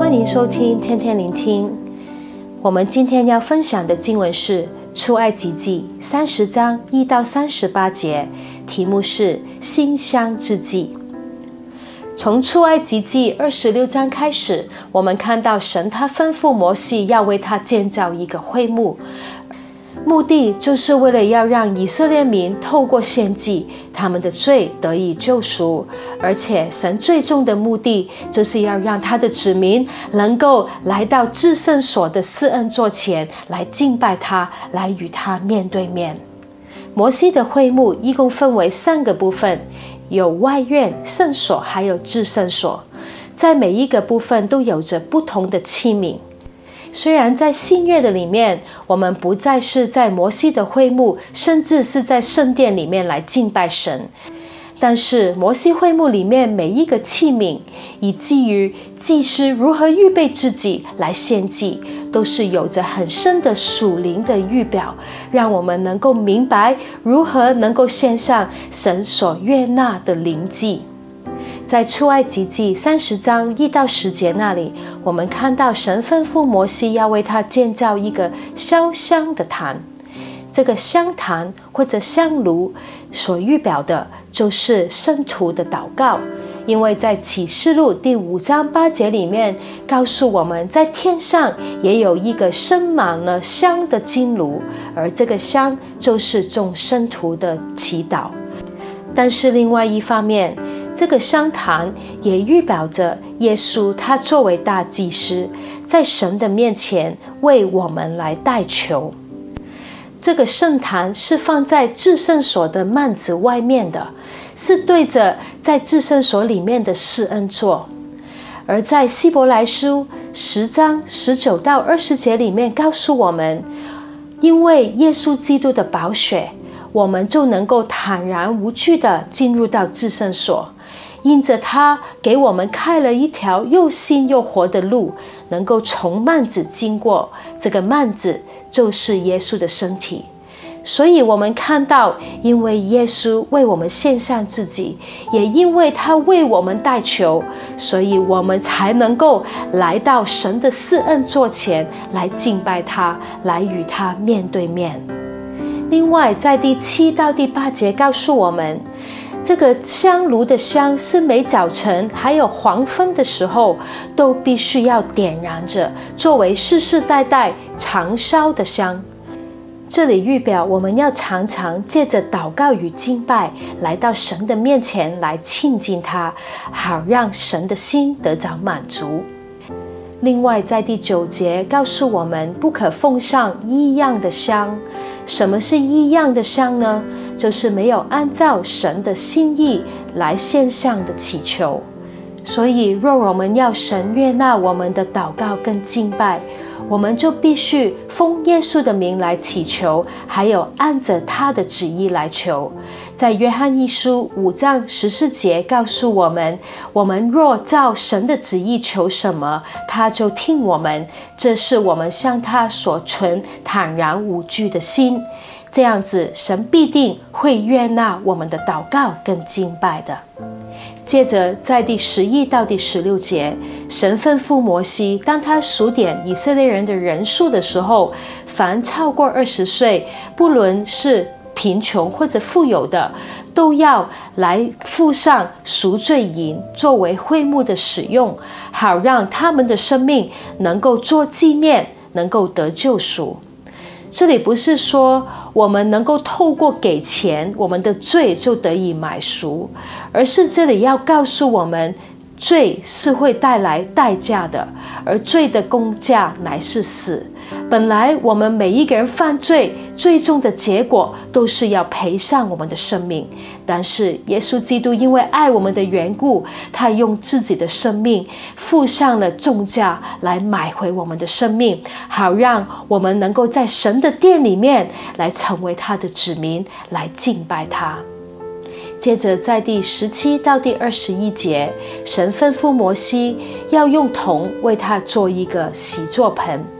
欢迎收听天天聆听。我们今天要分享的经文是出埃及记30章1到38节，题目是馨香之祭。从出埃及记26章开始，我们看到神他吩咐摩西要为他建造一个会幕，目的就是为了要让以色列民透过献祭，他们的罪得以救赎，而且神最终的目的就是要让他的子民能够来到至圣所的施恩座前来敬拜他，来与他面对面。摩西的会幕一共分为3个部分，有外院、圣所还有至圣所，在每一个部分都有着不同的器皿。虽然在新约的里面，我们不再是在摩西的会幕，甚至是在圣殿里面来敬拜神，但是摩西会幕里面每一个器皿，以至于祭司如何预备自己来献祭，都是有着很深的属灵的预表，让我们能够明白如何能够献上神所悦纳的灵祭。在出埃及记30章1到10节那里，我们看到神吩咐摩西要为他建造一个烧香的坛。这个香坛或者香炉所预表的就是圣徒的祷告，因为在启示录第5章8节里面告诉我们，在天上也有一个生满了香的金炉，而这个香就是众圣徒的祈祷。但是另外一方面，这个香坛也预表着耶稣他作为大祭司，在神的面前为我们来代求。这个圣坛是放在至圣所的幔子外面的，是对着在至圣所里面的施恩座。而在希伯来书10章19到20节里面告诉我们，因为耶稣基督的宝血，我们就能够坦然无惧地进入到至圣所，因着他给我们开了一条又新又活的路，能够从幔子经过，这个幔子就是耶稣的身体。所以我们看到，因为耶稣为我们献上自己，也因为他为我们代求，所以我们才能够来到神的施恩座前来敬拜他，来与他面对面。另外在第7到第8节告诉我们，这个香炉的香是每早晨还有黄昏的时候都必须要点燃着，作为世世代代常烧的香。这里预表我们要常常借着祷告与敬拜来到神的面前来亲近他，好让神的心得着满足。另外在第9节告诉我们，不可奉上异样的香。什么是异样的香呢？就是没有按照神的心意来献上的祈求。所以若我们要神悦纳我们的祷告跟敬拜，我们就必须奉耶稣的名来祈求，还有按着他的旨意来求。在约翰一书5章14节告诉我们，我们若照神的旨意求什么，他就听我们，这是我们向他所存坦然无惧的心。这样子神必定会悦纳我们的祷告跟敬拜的。接着在第11到第16节，神吩咐摩西，当他数点以色列人的人数的时候，凡超过20岁，不论是贫穷或者富有的，都要来付上赎罪银作为会幕的使用，好让他们的生命能够做纪念，能够得救赎。这里不是说我们能够透过给钱，我们的罪就得以买赎，而是这里要告诉我们，罪是会带来代价的，而罪的工价乃是死。本来我们每一个人犯罪，最终的结果都是要赔上我们的生命，但是耶稣基督因为爱我们的缘故，他用自己的生命付上了重价来买回我们的生命，好让我们能够在神的殿里面来成为他的子民，来敬拜他。接着在第17到第21节，神吩咐摩西要用铜为他做一个洗座盆。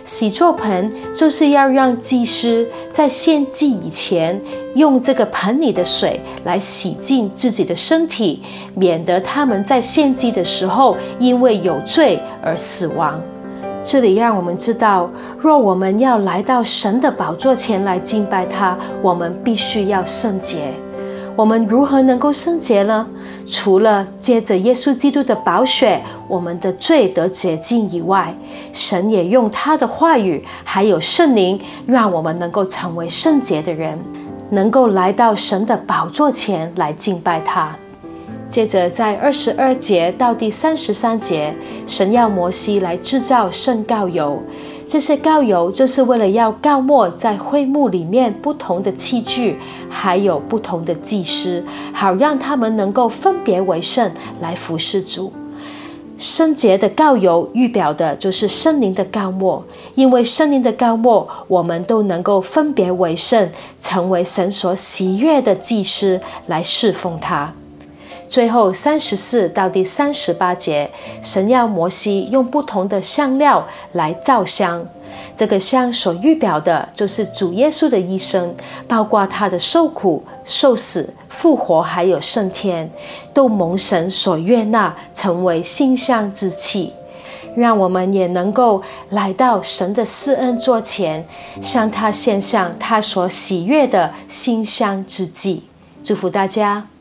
洗濯盆就是要让祭司在献祭以前，用这个盆里的水来洗净自己的身体，免得他们在献祭的时候因为有罪而死亡。这里让我们知道，若我们要来到神的宝座前来敬拜他，我们必须要圣洁。我们如何能够圣洁呢？除了借着耶稣基督的宝血，我们的罪得洁净以外，神也用他的话语还有圣灵，让我们能够成为圣洁的人，能够来到神的宝座前来敬拜他。接着在22节到第33节，神要摩西来制造圣膏油。这些膏油就是为了要膏抹在会幕里面不同的器具，还有不同的祭司，好让他们能够分别为圣来服侍主。圣洁的膏油预表的就是圣灵的膏抹，因为圣灵的膏抹，我们都能够分别为圣，成为神所喜悦的祭司来侍奉他。最后34到第38节，神要摩西用不同的香料来造香。这个香所预表的就是主耶稣的一生，包括他的受苦、受死、复活还有升天，都蒙神所悦纳，成为馨香之气。让我们也能够来到神的施恩座前，向他献上他所喜悦的馨香之祭。祝福大家。